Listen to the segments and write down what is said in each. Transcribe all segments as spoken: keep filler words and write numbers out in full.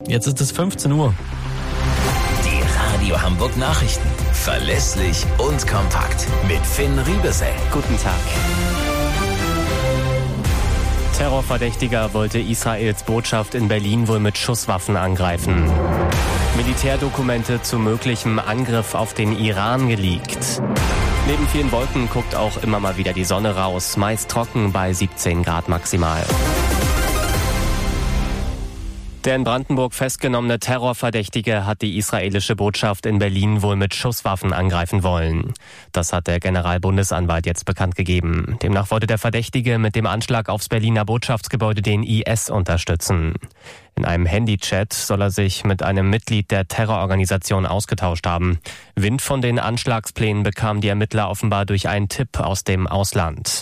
Jetzt ist es fünfzehn Uhr. Die Radio Hamburg Nachrichten. Verlässlich und kompakt. Mit Finn Riebesell. Guten Tag. Terrorverdächtiger wollte Israels Botschaft in Berlin wohl mit Schusswaffen angreifen. Militärdokumente zu möglichem Angriff auf den Iran geleakt. Neben vielen Wolken guckt auch immer mal wieder die Sonne raus, meist trocken bei siebzehn Grad maximal. Der in Brandenburg festgenommene Terrorverdächtige hat die israelische Botschaft in Berlin wohl mit Schusswaffen angreifen wollen. Das hat der Generalbundesanwalt jetzt bekannt gegeben. Demnach wollte der Verdächtige mit dem Anschlag aufs Berliner Botschaftsgebäude den I S unterstützen. In einem Handychat soll er sich mit einem Mitglied der Terrororganisation ausgetauscht haben. Wind von den Anschlagsplänen bekamen die Ermittler offenbar durch einen Tipp aus dem Ausland.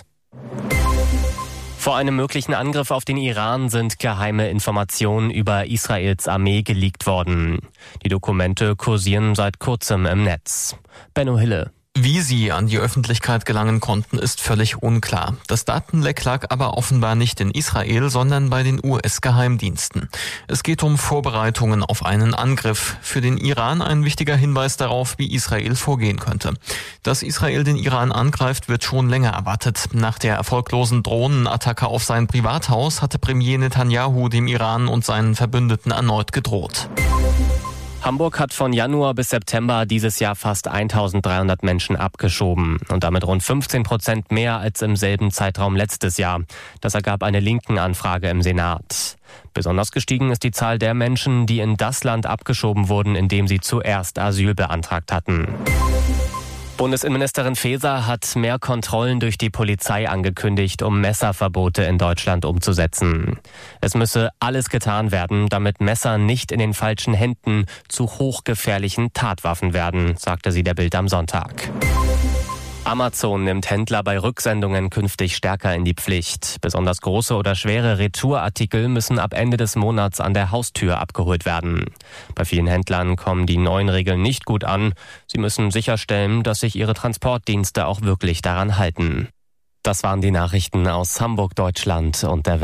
Vor einem möglichen Angriff auf den Iran sind geheime Informationen über Israels Armee geleakt worden. Die Dokumente kursieren seit kurzem im Netz. Benno Hille. Wie sie an die Öffentlichkeit gelangen konnten, ist völlig unklar. Das Datenleck lag aber offenbar nicht in Israel, sondern bei den U S-Geheimdiensten. Es geht um Vorbereitungen auf einen Angriff. Für den Iran ein wichtiger Hinweis darauf, wie Israel vorgehen könnte. Dass Israel den Iran angreift, wird schon länger erwartet. Nach der erfolglosen Drohnenattacke auf sein Privathaus hatte Premier Netanyahu dem Iran und seinen Verbündeten erneut gedroht. Hamburg hat von Januar bis September dieses Jahr fast eintausenddreihundert Menschen abgeschoben und damit rund fünfzehn Prozent mehr als im selben Zeitraum letztes Jahr. Das ergab eine Linken-Anfrage im Senat. Besonders gestiegen ist die Zahl der Menschen, die in das Land abgeschoben wurden, in dem sie zuerst Asyl beantragt hatten. Bundesinnenministerin Faeser hat mehr Kontrollen durch die Polizei angekündigt, um Messerverbote in Deutschland umzusetzen. Es müsse alles getan werden, damit Messer nicht in den falschen Händen zu hochgefährlichen Tatwaffen werden, sagte sie der Bild am Sonntag. Amazon nimmt Händler bei Rücksendungen künftig stärker in die Pflicht. Besonders große oder schwere Retourartikel müssen ab Ende des Monats an der Haustür abgeholt werden. Bei vielen Händlern kommen die neuen Regeln nicht gut an. Sie müssen sicherstellen, dass sich ihre Transportdienste auch wirklich daran halten. Das waren die Nachrichten aus Hamburg, Deutschland und der Welt.